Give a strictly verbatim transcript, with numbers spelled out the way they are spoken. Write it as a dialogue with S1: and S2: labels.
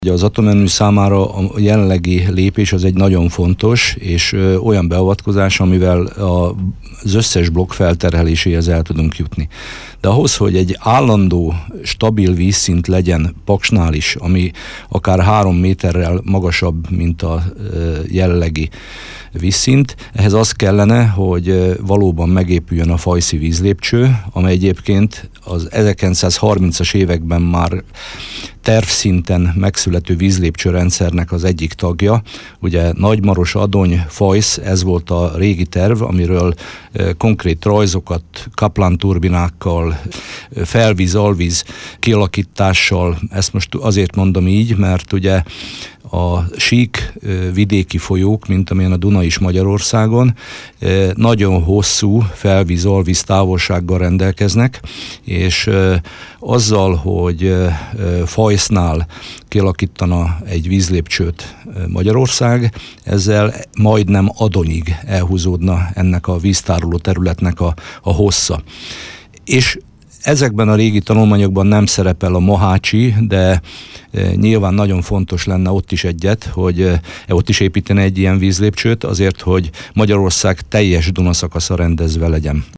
S1: Az atomerőmű számára a jelenlegi lépés az egy nagyon fontos és olyan beavatkozás, amivel az összes blokk felterheléséhez el tudunk jutni. De ahhoz, hogy egy állandó, stabil vízszint legyen Paksnál is, ami akár három méterrel magasabb, mint a jelenlegi vízszint, ehhez az kellene, hogy valóban megépüljön a Fajszi vízlépcső, amely egyébként az ezerkilencszázharmincas években már tervszinten megszülető vízlépcsőrendszernek az egyik tagja. Ugye Nagymaros, Adony, Fajsz, ez volt a régi terv, amiről e, konkrét rajzokat Kaplan turbinákkal, felvíz-alvíz kialakítással, ezt most azért mondom így, mert ugye a sík vidéki folyók, mint amilyen a Duna is Magyarországon, nagyon hosszú felvíz-alvíz távolsággal rendelkeznek, és azzal, hogy Fajsznál kialakítana egy vízlépcsőt Magyarország, ezzel majdnem Adonyig elhúzódna ennek a víztároló területnek a, a hossza. És ezekben a régi tanulmányokban nem szerepel a Mohácsi, de nyilván nagyon fontos lenne ott is egyet, hogy ott is építeni egy ilyen vízlépcsőt, azért, hogy Magyarország teljes Duna szakasza rendezve legyen.